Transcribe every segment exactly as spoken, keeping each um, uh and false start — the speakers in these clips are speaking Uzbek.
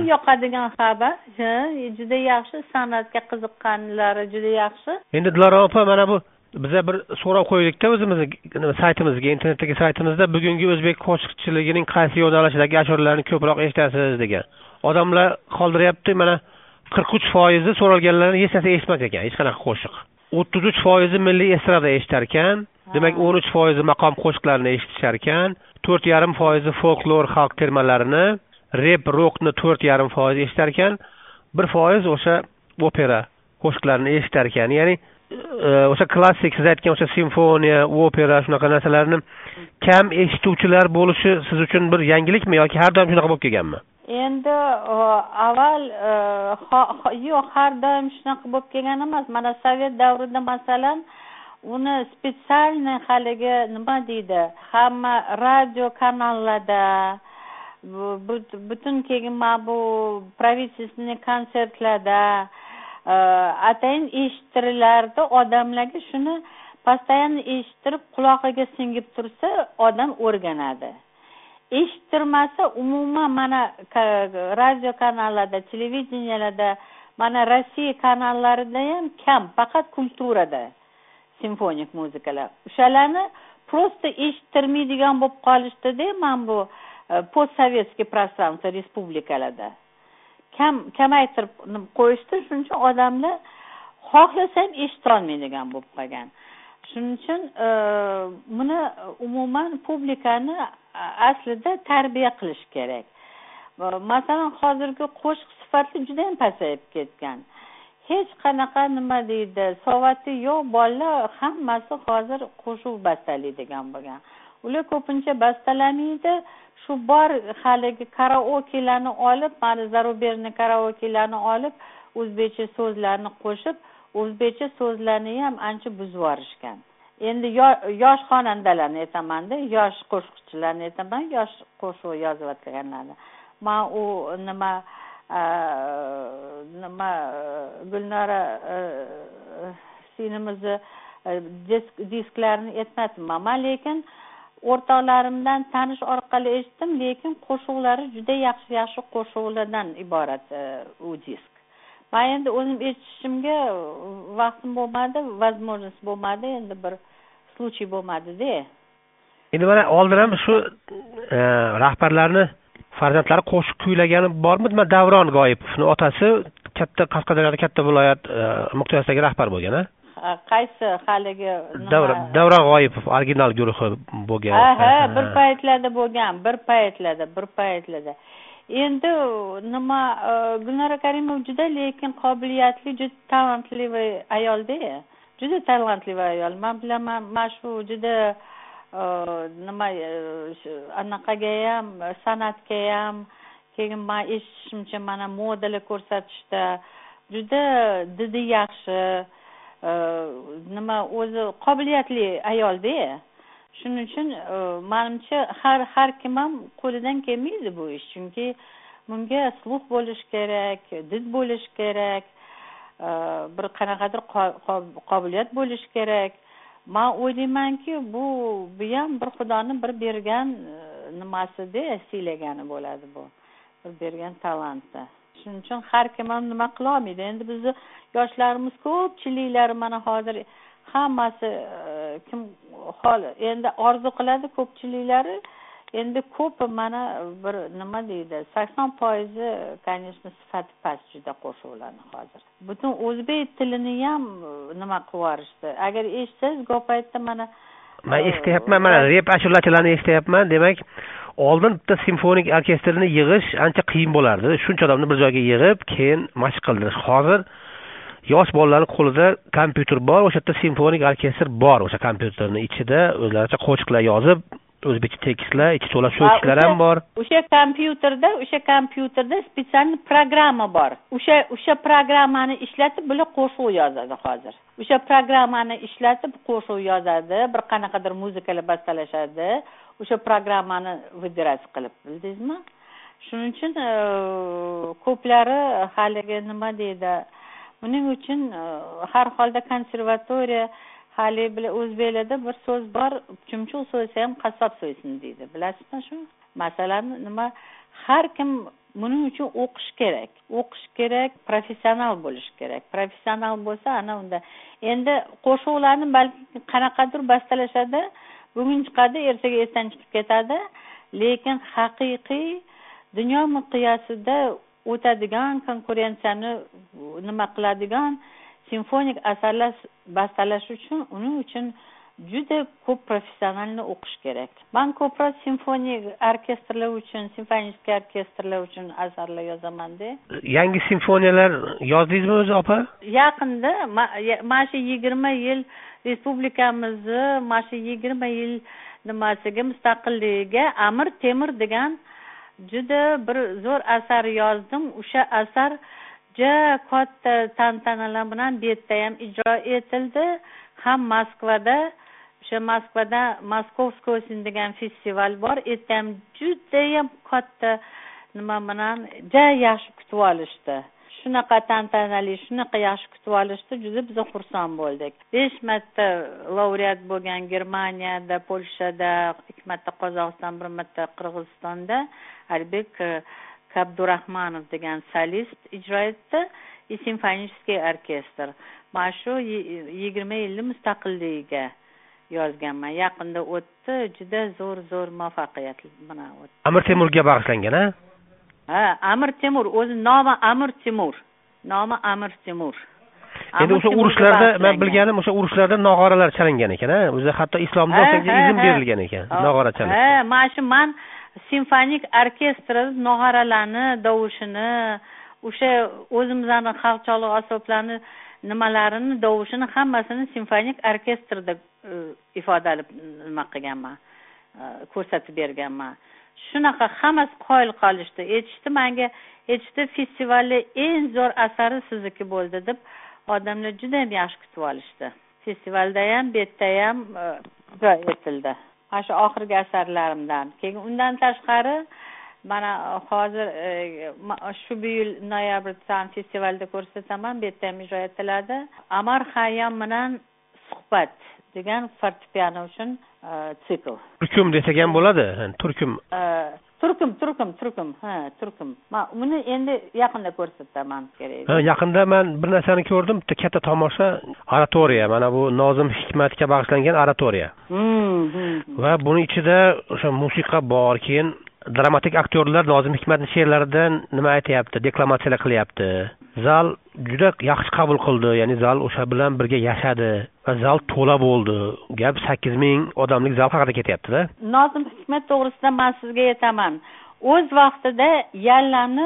yoqadigan xabar. Juda yaxshi, san'atga qiziqqanlari juda yaxshi. Endi Dilara opa, mana bu biza bir so'rov qo'ydikda o'zimizning saytimizga, internetdagi saytimizda bugungi o'zbek qo'shiqchiligining qaysi yo'nalishidagi ashulalarni ko'proq eshitasiz degan. Odamlar qoldiryapti, mana qirq uch foizi so'ralganlarni hech narsa eshitmas ekan, hech qanaqa qo'shiq. o'ttiz uch foizi milliy estrada eshitar ekan. Demak, o'n uch foizi maqom qo'shiqlarini eshitishar ekan. to'rt yarim foizi folklor xalq termalarini, rep, rockni to'rt yarim foiz eshitar ekan. bir foiz o'sha opera qo'shiqlarini eshitar ekan. Ya'ni o'sha klassik, siz aytgan o'sha simfoniya, opera shunaqa narsalarni kam eshituvchilar bo'lishi siz uchun bir yangilikmi yoki har doim shunaqa bo'lib kelganmi? Endi avval yo'q, har doim shunaqa bo'lib kelgan emas. Mana Sovet davrida masalan uni spetsialniy haligi nima deydi, hamma radio kanallarda butun keyin mana bu правительственный konsertlarda atayin eshittirilardi odamlarga. Shuni постоянно eshittirib quloqiga singib tursa odam o'rganadi. Eshittirmasa umuman mana radio kanallarda, televideniyalarda, mana Rossiya kanallarida ham kam, faqat kulturada simfonik muzikalar. O'shalarni просто eshittirmaydigan bo'lib qolishdi-da, men bu postsovetskiy пространство respublikalarda. Kam kamaytirib qo'yishdi, shuning uchun odamlar xohlasa ham eshita olmaydigan bo'lib qolgan. Shuning uchun buni umuman publikani aslida tarbiya qilish kerak. Masalan, hozirgi qo'shiq sifati juda ham pasayib ketgan. Hech qanaqa nima deydi, savati yo'q bolalar hammasi hozir qo'shiq bastalaydigan bo'lgan. Ular ko'pincha bastalamaydi. Shu bor haligi karaokelarni olib, mana zarubejniy karaokelarni olib, o'zbekcha so'zlarni qo'shib, o'zbekcha so'zlarni ham ancha buzib yuborishgan. Endi yosh xonandalarni aytaman-da, yosh qo'shiqchilarni aytaman, yosh qo'shiq yozayotganlarni. Men u nima nima Gulnora sinimizni disklarini aytmadim, lekin o'rtoqlarimdan tanish orqali eshitdim, lekin qo'shiqlari juda yaxshi-yaxshi qo'shiqlardan iborat u disk. Men endi o'zim eshitishimga vaqtim bo'lmadi, возможность bo'lmadi, endi bir случай bo'lmadi-da. Endi mana oldin ham shu rahbarlarni farzandlari qo'shiq kuylagani bormi? Mana Davron G'oyipovning otasi katta Qashqadaryoda katta viloyat miqyosidagi rahbar bo'lgan, a? Qaysi haligi Davron Davron G'oyipov original guruhi bo'lgan. Ha, bir paytlarda bo'lgan, bir paytlarda, bir paytlarda. Endi nima Gulnora Karimova juda lekin qobiliyatli, juda talantli ayol-da. Juda talantli ayol. Men bilaman, mana shu juda nima anaqaga ham, san'atga ham, keyin men eshitishimcha mana modalar ko'rsatishda juda didi yaxshi, nima o'zi qobiliyatli ayol-da. Shuning uchun menimcha har har kim ham qo'lidan kelmaydi bu ish, chunki bunga sluh bo'lish kerak, did bo'lish kerak, bir qanaqadir qobiliyat bo'lish kerak. Men o'ylaymanki, bu bu ham bir Xudoning bir bergan nimasida siylagani bo'ladi bu. Bir bergan talantda. Shuning uchun har kim ham nima qila olmaydi. Endi bizni yoshlarimiz ko'pchiliklari mana hozir hammasi kim hol endi orzu qiladi ko'pchiliklari, endi ko'pi mana bir nima deydi, sakson foiz конечно sifati past juda qo'shiqlarni hozir. Butun o'zbek tilini ham nima qilib yuborishdi. Agar eshitsangiz ko'p paytda mana men eshityapman, mana rep ashulachilarni eshityapman. Demak, oldin bitta simfonik orkestrni yig'ish ancha qiyin bo'lardi. Shuncha odamni bir joyga yig'ib, keyin mashq qildirish. Hozir yosh bolalarning qo'lida kompyuter bor, o'sha yerda simfonik orkestr bor, o'sha kompyuterning ichida o'zlaricha qo'shiqlar yozib, o'zbekcha tekstlar, ichi to'la sho'chlar ham bor. O'sha kompyuterda, o'sha kompyuterda spetsial programma bor. O'sha o'sha programmani ishlatib bular qo'shiq yozadi hozir. O'sha programmani ishlatib qo'shiq yozadi, bir qanaqadir muzikalar bastalashadi. O'sha programmani vыбирать qilib, bildingizmi? Shuning uchun ko'plari haligi nima deydi, buning uchun har holda konservatoriya hali o'zbeklarda bir so'z bor, chumchuq so'ysa ham qassob so'ysin deydi. Bilasizmi shu? Masalan, nima har kim buning uchun o'qish kerak o'qish kerak professional bo'lish kerak professional bo'lsa ana unda endi qo'shiqlarni balki qanaqadir bastalashadi bugun chiqadi ertaga esdan chiqib ketadi lekin haqiqiy dunyo miqyosida o'tadigan konkurensiyani nima qiladigan simfonik asarlar bastalash uchun uning uchun juda ko'p professionalni o'qish kerak. Men ko'proq simfonik orkestrlar uchun, simfonik orkestrlar uchun asarlar yozaman-da. Yangi simfoniyalar yozdingizmi o'zi opa? Yaqinda mana shu yigirma yil respublikamizni, mana shu yigirma yil nimasiga mustaqilligiga Amir Temur degan juda bir zo'r asar yozdim. O'sha asar juda katta tantanalar bilan bu yerda ham ijro etildi. Ham Moskvada, o'sha Moskvada Moskovskoy degan festival bor. Erta ham juda ham katta nima bilan juda yaxshi kutib olishdi. Shunaqa tantanali, shunaqa yaxshi kutib olishdi, juda biz xursand bo'ldik. besh marta laureat bo'lgan Germaniyada, Polshada, ikki marta Qozog'iston, bir marta Qirg'izistonda Albek Abdurahmonov degan solist ijro etdi. Simfonический orkestr. Mana shu yigirma yillik mustaqilligiga yozganman. Yaqinda o'tdi, juda zo'r zo'r muvaffaqiyatli bilan o'tdi. Amir Temurga bag'ishlangan, ha? Ha, Amir Temur, o'zi nomi Amir Temur. Nomi Amir Temur. Endi o'sha urushlarda men bilganim, o'sha urushlarda nog'oralar chalingan ekan-a? O'zi hatto islomda o'shanga izn berilgan ekan, nog'ora chalish. Ha, mana shu men simfonik orkestr nog'oralarni, dovushini, o'sha o'zimizning xalqchalik asboblarni nimalarini, dovushini hammasini simfonik orkestrda ifodalab nima qilganman, ko'rsatib berganman. Shunaqa hammasi qoyil qolishdi. Aytishdi menga, aytishdi festivalda eng zo'r asari sizniki bo'ldi deb odamlar juda ham yaxshi kutib olishdi. Festivalda ham, bu yerda ham ijro etildi. Mana shu oxirgi asarlarimdan. Keyin undan tashqari mana hozir shu yil noyabrda festivalda ko'rsataman, bu yerda ham ijro etiladi. Amar Xayyom bilan suhbat degan fortepiano uchun sikl. Turkum desak ham bo'ladi, turkum. Turkum, turkum, turkum, ha, turkum. Men uni endi yaqinda ko'rsataman kerak. Ha, yaqinda men bir narsani ko'rdim, bitta katta tomosha, oratoriya, mana bu Nozim Hikmatga bag'ishlangan oratoriya. Va buning ichida o'sha musiqa bor, keyin dramatik aktyorlar Nozim Hikmatning she'rlaridan nima aytayapti, deklamatsiyalar qilyapti. Zal juda yaxshi qabul qildi, ya'ni zal o'sha bilan birga yashadi va zal to'la bo'ldi. Gap sakkiz ming odamlik zal haqida ketyapti-da. Nozim Hikmat to'g'risida men sizga aytaman. O'z vaqtida Yallani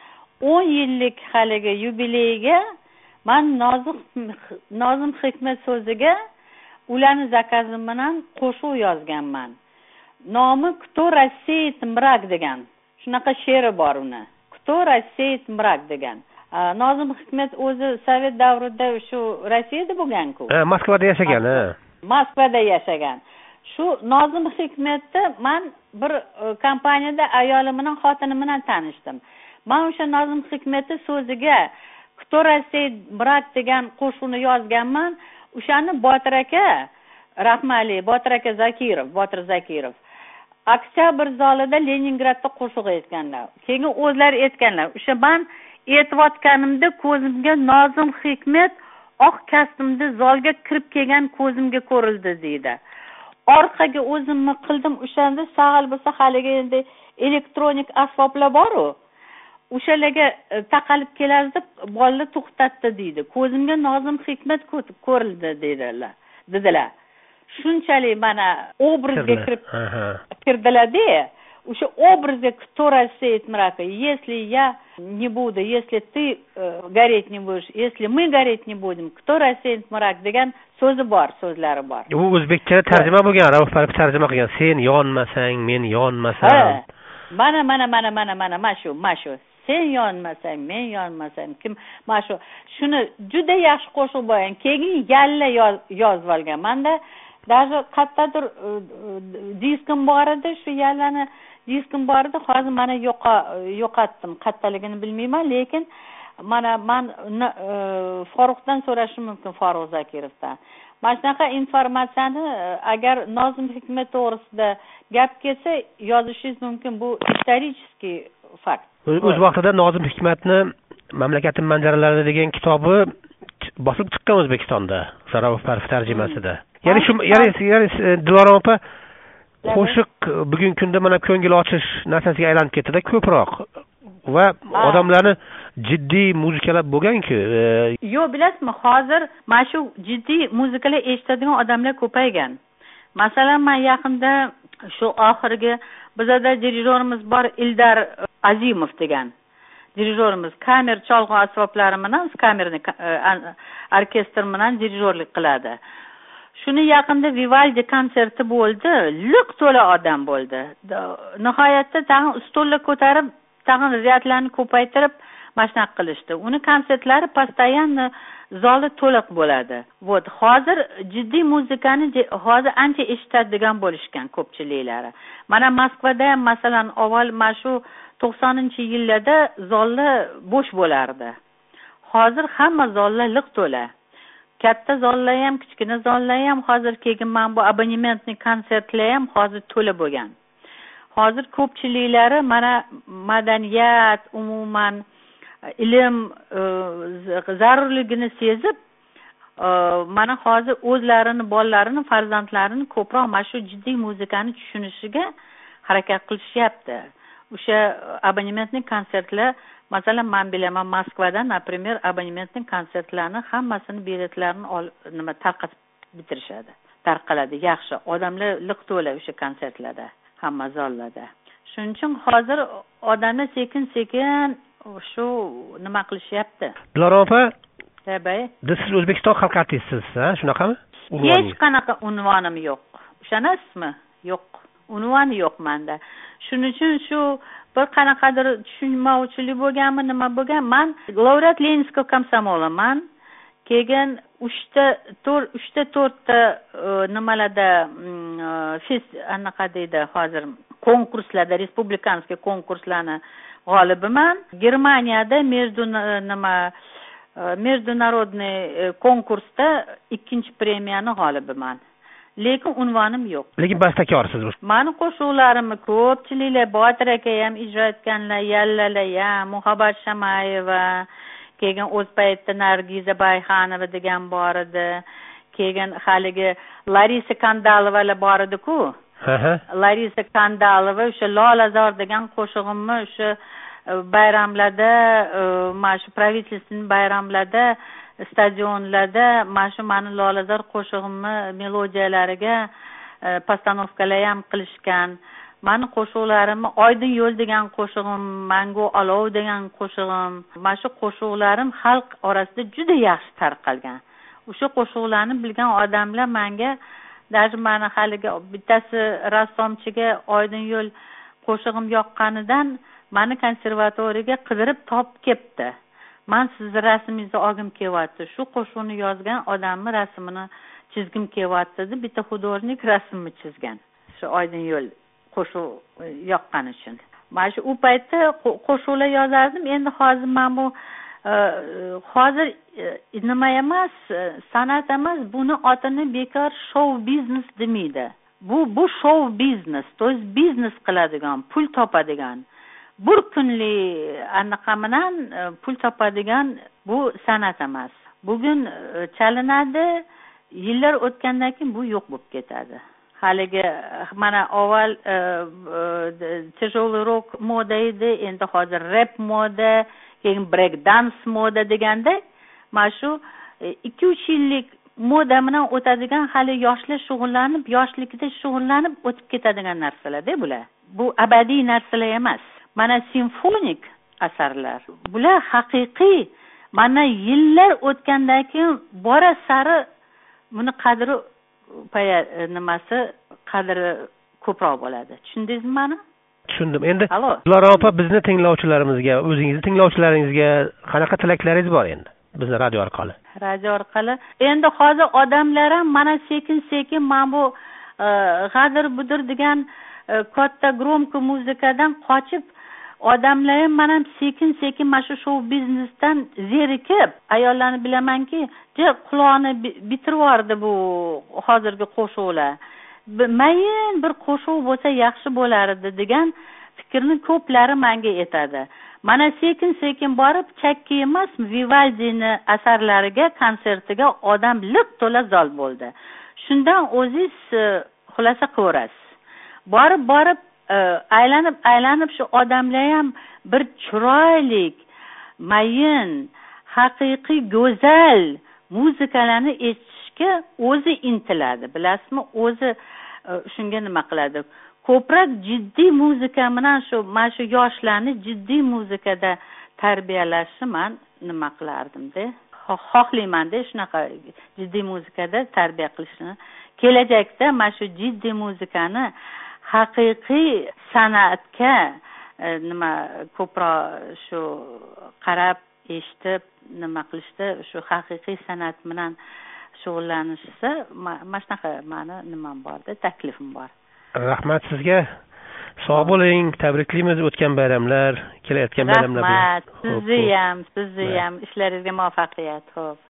o'n yillik haligi yubileyiga men Nozim Nozim Hikmat so'ziga ularning zakazim bilan qo'shiq yozganman. Nomi Кто рассеет мрак degan. Shunaqa she'ri bor uni. Кто рассеет мрак degan. Nozim Hikmat o'zi Sovet davrida shu Rossiyada bo'lgan-ku. Ha, Moskvada yashagan, ha. Moskvada yashagan. Shu Nozim Hikmatni men bir kompaniyada ayolim bilan xotinim bilan tanishdim. Men o'sha Nozim Hikmatning so'ziga Кто рассеет мрак degan qo'shiqni yozganman. O'shani Botir aka, rahmali Botir aka Zakirov, Botir Zakirov Oktyabr zalida Leningradda qo'shiq aytganlar. Keyin o'zlari aytganlar. O'sha men aytayotganimda ko'zimga Nozim Hikmat oq kostyumda zalga kirib kelgan ko'zimga ko'rildi deydi. Orqaga o'zimni qildim, o'shanda sag'al bo'lsa haligi endi elektronik asboblar bor-ku. O'shalarga taqalib keladi deb bolalar to'xtatdi deydi. Ko'zimga Nozim Hikmat ko'rildi dedilar. Dedilar. Shunchalik mana obrazga kirib kirdilar-da. O'sha obrazga Кто рассеет мрак, если я не буду, если ты э, гореть не будешь, если мы гореть не будем, кто рассеет мрак degan so'zi bor, so'zlari bor. U o'zbekcha tarjima bo'lgan, Rauf Parfi tarjima qilgan. Sen yonmasang, men yonmasam. Mana mana mana mana mana mana shu, mana shu. Sen yonmasang, men yonmasam. Kim mana shu. Shuni juda yaxshi qo'shiq bo'lgan. Keyin yalla yozib olgan. Menda даже qayerdadir diskim bor edi, shu yallani diskim bor edi, hozir mana yo'qotdim, qayerdaligini bilmayman, lekin mana men Faruqdan so'rashim mumkin, Faruq Zakirovdan. Mana shunaqa informatsiyani agar Nozim Hikmat to'g'risida gap kelsa, yozishingiz mumkin. Bu исторический fakt. O'z vaqtida Nozim Hikmatni Mamlakatim manzaralari degan kitobi bosilib chiqqan O'zbekistonda, Zarafov Parfi tarjimasida. Ya'ni shu ya'ni ya'ni Dilorom opa qo'shiq bugungi kunda mana ko'ngil ochish narsasiga aylanib ketdi-da ko'proq va odamlarni jiddiy muzikalar bo'lgan-ku. Yo'q, bilasizmi, hozir mana shu jiddiy muzikalar eshitadigan odamlar ko'paygan. Masalan, men yaqinda shu oxirgi bizda dirijorimiz bor, Ildar Azimov degan dirijorimiz, kamer cholg'u asboblari bilan kamerni orkestr bilan dirijorlik qiladi. Shuni yaqinda Vivaldi konserti bo'ldi, liq to'la odam bo'ldi. Nihoyatda tag'in stollar ko'tarib, tag'in riyatlarni ko'paytirib mashnaq qilishdi. Uni konsertlari постоянно zoli to'liq bo'ladi. Вот, hozir jiddiy muzikani hozir ancha eshitadigan bo'lishgan ko'pchiliklari. Mana Moskvada ham masalan avval mana shu to'qsoninchi yillarda zollar bo'sh bo'lardi. Hozir hamma zollar liq to'la. Katta zollar ham, kichkina zollar ham hozir keyin men bu abonementli konsertlar ham hozir to'la bo'lgan. Hozir ko'pchiliklari mana madaniyat, umuman ilm zarurligini sezib, mana hozir o'zlarini, bolalarini, farzandlarini ko'proq mana shu jiddiy muzikani tushunishiga harakat qilishyapti. O'sha abonementli konsertlar, masalan, men bilaman Moskvada, например, abonementli konsertlarni hammasini biletlarini nima tarqatib bitirishadi. Tarqaladi, yaxshi. Odamlar liq to'la o'sha konsertlarda, hamma zallarda. Shuning uchun hozir odamlar sekin-sekin shu nima qilishyapti. Dilorom opa, tabiiy. Siz O'zbekiston xalq artistisiz, ha? Shunaqami? Hech qanaqa unvonim yo'q. Ishonasizmi? Yo'q. Unvoni yo'q menda. Shuning uchun shu bir qanaqadir tushunmovchilik bo'lganmi, nima bo'lgan? Men laureat Leninskoy komsomolaman. Keyin uchta to'rt uchta to'rtta nimalarda fest anaqa deydi hozir konkurslarda, respublikanskiy konkurslarni g'olibiman. Germaniyada между nima международный konkursda ikkinchi premiyani g'olibiman. Lekin unvonim yo'q. Lekin bastakorsiz. Meni qo'shiqlarimni ko'pchiliklar Botir aka ham ijro etganlar, Yallalar ham, Muhabbat Shamayeva, keyin o'z paytda Nargiza Bayxanova degan bor edi. Keyin haligi Larisa Kandalovalar bor edi-ku. Larisa Kandalova o'sha Lolazor degan qo'shig'imni o'sha bayramlarda, mana shu правительственный bayramlarda, stadionlarda mana shu meni Lolazor qo'shig'imni melodiyalariga postanovkalar ham qilishgan. Meni qo'shiqlarimni Oydin yo'l degan qo'shig'im, Mango olov degan qo'shig'im, mana shu qo'shiqlarim xalq orasida juda yaxshi tarqalgan. O'sha qo'shiqlarni bilgan odamlar menga, даже meni haligi bittasi rassomchiga Oydin yo'l qo'shig'im yoqqanidan meni konservatoriyaga qidirib topib kelibdi. Men sizni rasmingizni olgim kelyapti. Shu qo'shiqni yozgan odamning rasmini chizgim kelyapti deb bitta hudojnik rasmni chizgan. Shu Oydin yo'l qo'shiq yoqqani uchun. Mana shu u paytda qo'shiqlar yozardim. Endi hozir men bu hozir nima emas, san'at emas, buni otini bekor show biznes demaydi. Bu bu show biznes, to есть biznes qiladigan, pul topadigan, bir kunlik anaqa bilan pul topadigan bu san'at emas. Bugun chalinadi, yillar o'tgandan keyin bu yo'q bo'lib ketadi. Haligi mana avval тяжелый rock moda edi, endi hozir rap moda, keyin break dance moda deganda, mana shu ikki uch yillik moda bilan o'tadigan hali yoshlar shug'ullanib, yoshlikda shug'ullanib o'tib ketadigan narsalar-da bular. Bu abadiy narsalar emas. Mana simfonik asarlar, bular haqiqiy. Mana yillar o'tgandan keyin bora sari buni qadri paya nimasi qadri ko'proq bo'ladi. Tushundingizmi meni? Tushundim. Endi Dilorom opa, bizni tinglovchilarimizga, o'zingizni tinglovchilaringizga qanaqa tilaklaringiz bor endi? Bizni radio orqali. Radio orqali. Endi hozir odamlar ham mana sekin-sekin mana bu g'adir budir degan katta gromko muzikadan qochib, odamlar ham mana sekin-sekin mana shu show biznesdan zerikib, ayollarni bilamanki, je quloqni bitirib yubordi bu hozirgi qo'shiqlar. Mayin bir qo'shiq bo'lsa yaxshi bo'lar edi degan fikrni ko'plari menga aytadi. Mana sekin sekin borib chakki emas, Vivaldini asarlariga, konsertiga odam liq to'la zol bo'ldi. Shundan o'zingiz xulosa qilasiz. Borib borib aylanib aylanib shu odamlar ham bir chiroyli, mayin, haqiqiy go'zal muzikalarni eshitishga o'zi intiladi, bilasizmi? O'zi shunga nima qiladi? Ko'proq jiddiy muzika bilan shu mana shu yoshlarni jiddiy muzikada tarbiyalashni men nima qilardim-da? Xohlayman-da shunaqa jiddiy muzikada tarbiya qilishni. Kelajakda mana shu jiddiy muzikani haqiqiy san'atga nima ko'proq shu qarab, eshitib, nima qilishda shu haqiqiy san'at bilan shug'ullanishsa, mana shunaqa meni nimam bor-da, taklifim bor. Rahmat sizga. Sog' bo'ling, tabriklaymiz o'tgan bayramlar, kelayotgan bayramlar bilan. Rahmat, sizni ham, sizni ham ishlaringizga muvaffaqiyat. Xo'p.